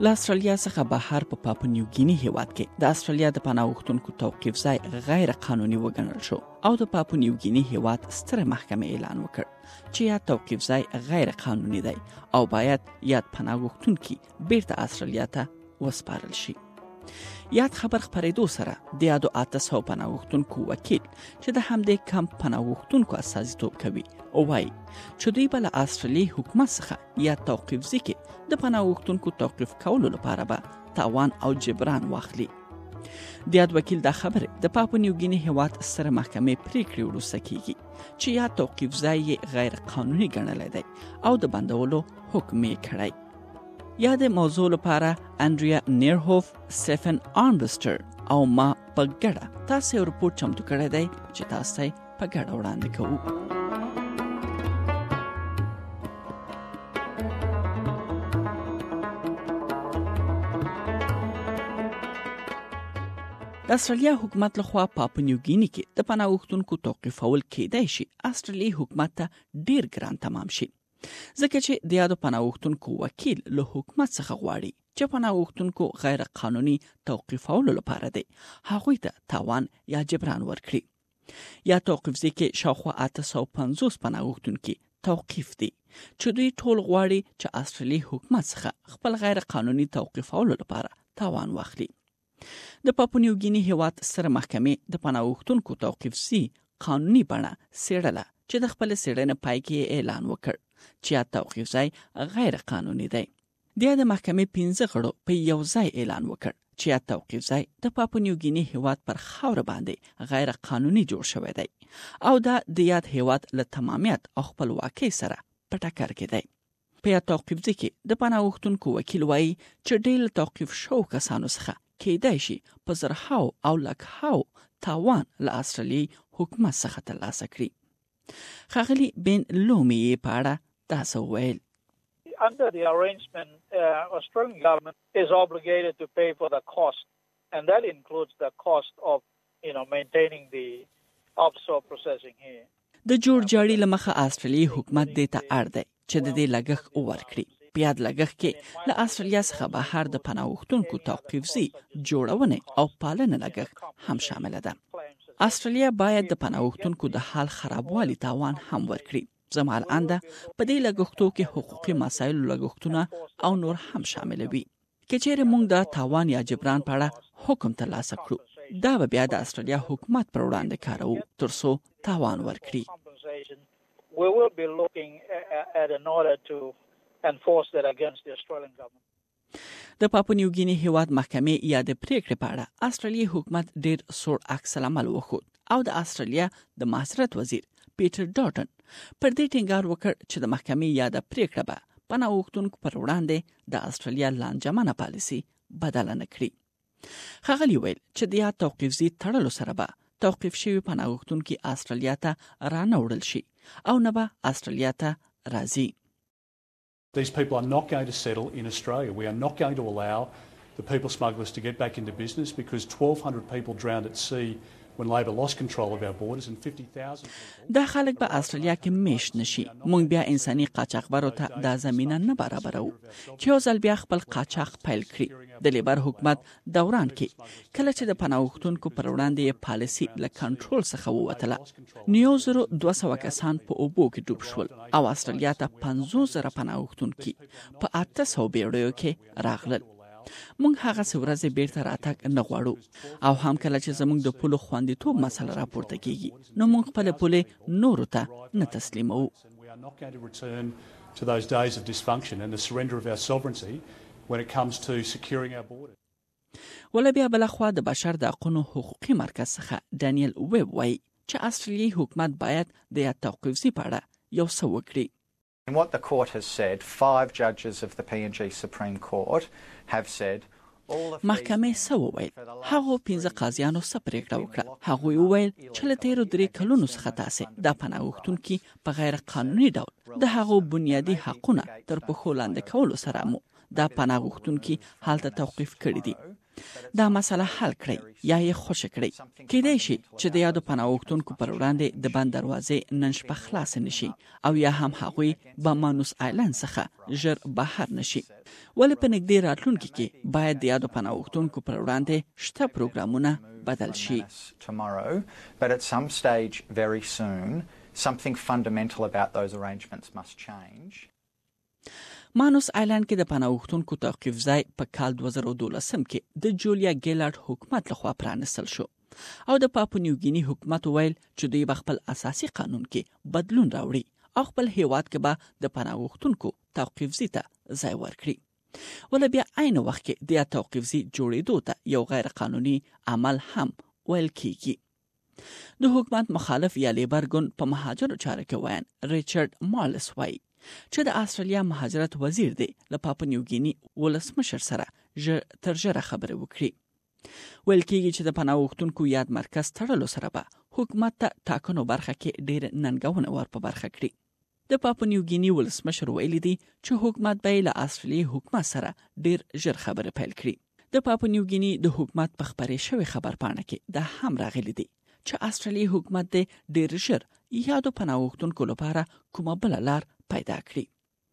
له استرالیا څخه بهر په پاپونیوګینی هیواد کې د استرالیا د پناه غوښتونکو توقیف ځای غیر قانوني وګڼل شو او د پاپونیوګینی هیواد ستره محکمه اعلان وکړ چې یا توقیف ځای غیر قانوني دی او باید یاد پناه غوښتونکي بیرته استرالیا ته وسپارل شي. یاد خبر خپرېدو سره د یادو 800 پناه غوښتونکو وکیل چې د همدې کمپ پناه غوښتونکو استازیتوب کوي او وايي چې دوی به له استرالیایي حکومت څخه یا توقیف ځای کې د پناه غوښتونکو توقیف کولو لپاره به تاوان او جبران واخلي. د یاد وکیل دا خبره د پاپونیوګینی هیواد ستره محکمې پریکړې وروسته کیږي چې یا توقیف ځای غیر قانوني ګڼلی دی او د بندولو حکم یې کړی. یا د موضوع لپاره انډریا نیرهوف، سټیفن آرمبسټر او ما په ګډه تاسو یو رپورټ چمتو کړی دی چې تاسو ته په ګډه وړاندې کوو. د استرالیا حکومت لخوا پاپونیوګینی کې د پناه غوښتونکو توقیفول کېدای شي استرالیایي حکومت ته ډیر ګران تمام شي، ځکه چې د یادو پناه غوښتونکو وکیل له حکومت څخه غواړي چې پناه غوښتونکو غیر قانوني توقیفولو لپاره دی هغوی ته تاوان یا جبران ورکړي. یا توقیف ځای کې شاوخوا 850 پناه غوښتونکي توقیف دي چې دوی ټول غواړي چې استرالیایي حکومت څخه خپل غیر قانوني توقیفولو لپاره تاوان واخلي. د پاپونیوګینی هیواد سره محکمې د پناه غوښتونکو توقیف ځای قانوني بڼه څېړله چې د خپل څېړنې پای کې اعلان وکړ چې یا توقیف ځای غیر قانوني دی. د محکمې 15 غړو په یو ځای اعلان وکړ چې یا توقیف ځای د پاپونیوګینی هیواد پر خاوره باندې غیر قانوني جوړ شوی دی او دا د یاد هیواد له تمامیت او خپلواکۍ سره په ټکر کې دی. په یا توقیف ځای کې د پناه غوښتونکو وکیل وایي چې ډېر له توقیف شوو کسانو څخه کېدای شي په زرهاو او لکهاو تاوان له استرالیایي حکومت څخه ترلاسه کړي. ښاغلي بن لومي یې په اړه داسې وویل: Under the arrangement, Australian government is obligated to pay for the cost, and that includes the cost of, maintaining the offshore processing here. د جوړجاړي لمخه استرالیایي حکومت دې ته اړ دی چې د دې لګښت ورکړي. په یاد لګښت کې له استرالیا څخه بهر د پناه غوښتونکو توقیف ځای جوړونه او پالنه لګښت هم شامل ده. استرالیا باید د پناه غوښتونکو د حال خرابوالي تاوان هم ورکړي. زمال انده په دې لګښتو کې حقوقي مسایل لګښتونه او نور هم شامل وي. کچېره موږ د تاوان یا جبران په اړه حکم ترلاسه کړو، دا به بیا د استرالیا حکومت پر وړاندې کارو ترڅو تاوان ورکړي. We will be looking at an order to enforce that against the Australian government. د پاپونیوګینی هیواد محکمې یا د پریکړې په اړه استرالیایي حکومت ډیر سوړ عکس العمل وښود او د استرالیا د معاشرت وزیر پیټر ډاټن پر دې ټینګار وکړ چې د محکمې یا د پریکړه به پناه غوښتونکو پر وړاندې د استرالیا لانجمنه پالیسي بدله نه کړي. ښاغلي ویل چې د یا توقیف ځای تړلو سره به توقیف شوي پناه غوښتونکي استرالیا ته رانه وړل شي او نه به استرالیا ته راځي. These people are not going to settle in Australia. We are not going to allow the people smugglers to get back into business because 1,200 people drowned at sea when Labor lost control of our borders and 50,000 دا خلک به استرالیا کې میش نشي. مونږ بیا انساني قاچاقبرو ته دا زمينه نه برابرو چې یو ځل بیا خپل قاچاق پیل کړي. د لیبر حکومت دوران کې کله چې د پناه غوښتونکو پر وړاندې پالیسي له کنټرول څخه ووتله، 9,200 کسان په اوبو کې ډوب شول او استرالیا ته 50,000 پناه غوښتونکي په 800 بیړیو کې راغلل. مونږ هغه څورځې بیرته راتګ نه غواړو او هم کله چې زموږ د پولو خوندیتوب مسله راپورته کیږي نو مونږ خپل پولې نورو ته نه تسلیمو. We are not going to return to those days of dysfunction and the surrender of our sovereignty when it comes to securing our borders. ولا بیا بلخوا د بشر د حقوقو حقوقي مرکز څخه ډانیل ویب وایي چې استرالیایي حکومت باید د یا توقیف ځای په اړه یو څه وکړي. And what the court has said, 5 judges of the PNG Supreme Court have said محکمې څه وویل؟ هغو 15 قاضیانو څه پریکړه وکړه؟ هغوی وویل چې له تیرو 3 کلونو څخه تاسې د پناه غوښتونکي په غیر قانوني ډول د هغو بنیادي حقونه تر پښو لاندې کولو سره مو د پناه غوښتونکي حالت توقیف کړی دي. دا مسله حل کړئ یا یې خوشی کړئ. کېدای شي چې د یادو پناه غوښتونکو پر وړاندې د بند دروازې نن شپه خلاص نشي او یا هم هغوی به مانوس آیلند څخه ژر بهر نشي. ولې په نږدې راتلونکي کې باید د یادو پناه غوښتونکو پر وړاندې شته پروګرامونه بدل شي. Tomorrow, but at some stage very soon, something fundamental about those arrangements must change. مانوس آیلند کې د پناه غوښتونکو توقیف ځای په کال 2012 کې د جولیا ګیلارډ حکومت لخوا پرانستل شو او د پاپونیوګینی حکومت ویل چې دوی به خپل اساسي قانون کې بدلون راوړي او خپل هیواد کې به د پناه غوښتونکو توقیف ځای ته ځای ورکړي. ول بیا عین وخت کې د توقیف ځای جوړېدو ته یو غیر قانوني عمل هم ویل کیږي. د حکومت مخالف یا لیبر ګوند په مهاجرو چارو کې وایي ریچارډ مالس وایي چې د استرالیا مهاجرت وزیر دی له پاپونیوګینی ولسمشر سره تر ژره خبرې وکړي. ویل کېږي چې د پناه غوښتونکو یاد مرکز تړلو سره به حکومت ته ټاکنو برخه کې ډېر ننګونه ور په برخه کړي. د پاپونیوګینی ولسمشر ویلي دی چې حکومت به له استرالیا حکومت سره ډېر ژر خبرې پیل کړي. د پاپونیوګینی د حکومت په خبرې شوی خبر پاڼه کې دا هم راغلي دی چې استرالیا حکومت د ډېر ژر یادو پناه غوښتونکو لپاره کومه بل لار پیدا کړي.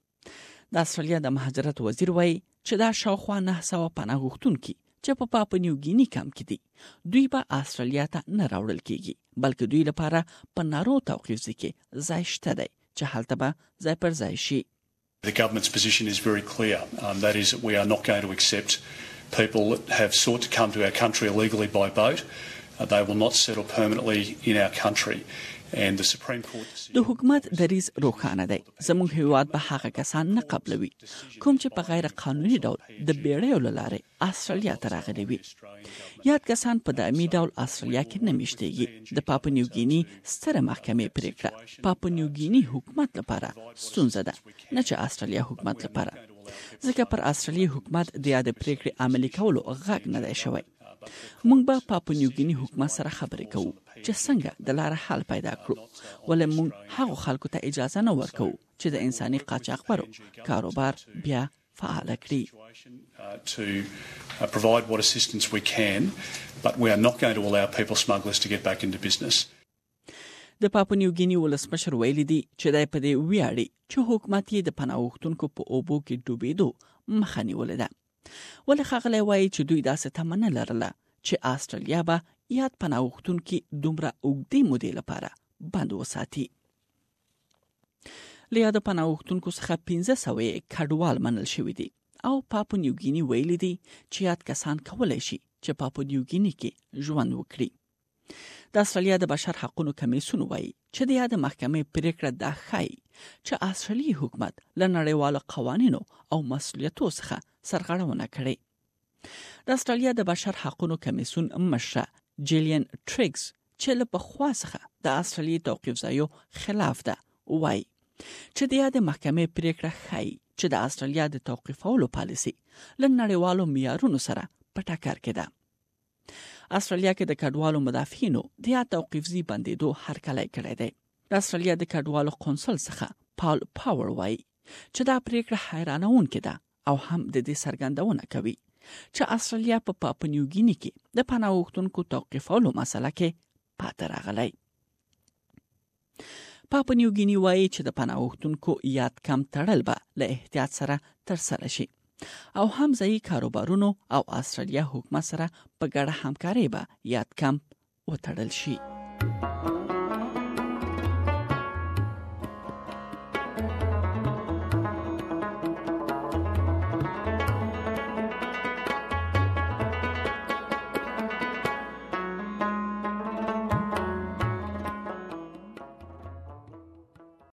د استرالیا د مهاجرت وزیر وایي چې دا شاوخوا 900 پناه غوښتونکي چې په پاپونیوګینی کمپ کې دي دوی به استرالیا ته نه راوړل کیږي بلکې دوی لپاره په نارو توقیف کې ځای شته دی چې هلته به ځای پر ځای شي. The government's position is very clear. That is that we are not going to accept people that have sought to come to our country illegally by boat. They will not settle permanently in our country. And the Supreme Court د حکومت دریځ روښانه دی. زموږ هیواد به هغه کسان نه قبلوي کوم چې په غیر قانوني ډول د بیړیو له لارې استرالیا ته راغلي وي. یاد کسان په دایمي ډول استرالیا کې نه میشتېږي. د پاپونیوګینی ستره محکمې پریکړه پاپونیوګینی حکومت لپاره ستونزه ده نه چې استرالیا حکومت لپاره. ځکه پر استرالیا حکومت د یاد پریکړې عملي کولو غږ نه دی شوی. موږ به پاپونیوګینی حکومت سره خبرې کوو چې څنګه د لار حل پیدا کړو. ولې موږ هغو خلکو ته اجازه نه ورکوو چې د انساني قاچاقبرو کاروبار بیا فعال کړي. To provide what assistance we can, but we are not going to allow people smugglers to get back into business. د پاپونیوګینی ولسمشر ویلي دی چې دای په دې ویاړي چې حکومت یې د پناه غوښتونکو په اوبو کې ډوبېدو مخه نیولې ده. ولې ښاغلی وایي چې دوی داسې تمه نه لرله چې استرالیا به یاد پناه غوښتونکي دومره اوږدې مودې لپاره بند وساتي. له یادو پناه غوښتونکو څخه 1500 کډوال منل شوي دي او پاپونیوګینی ویلي دي چې یاد کسان کولی شي چې پاپونیوګینی کې ژوند وکړي. د استرالیا د بشر حقوقو کمیسیون وایي چې د یاد محکمې پریکړه دا ښایي چې استرالیا حکومت له نړیوالو قوانینو او مسؤلیتونو څخه سرغړونه کړې. د استرالیا د بشر حقوقو کمیسیون مشره جیلین ټریګز چې له پخوا څخه د استرالیا توقیف ځایو خلاف ده وایي چې د یاد محکمې پریکړه ښایي چې د استرالیا د توقیفولو پالیسي له نړیوالو معیارونو سره په ټکر کې ده. استرالیا کې د کډوالو مدافعینو د یاد توقیف ځای بندېدو هرکلی کړی دی. د استرالیا د کډوالو قونسل څخه پال پاور وایي چې دا پریکړه حیرانوونکې ده او هم د دې څرګندونه کوي چې استرالیا په پاپونیوګینی کې د پناه غوښتونکو توقیفولو مسله کې پاتې راغلی. پاپونیوګینی وایي چې د پناه غوښتونکو یاد کم تړل به له احتیاط سره ترسره شي او هم ځایي کاروبارونو او استرالیا حکومت سره په ګډه همکاري به یاد کم وتړل شي.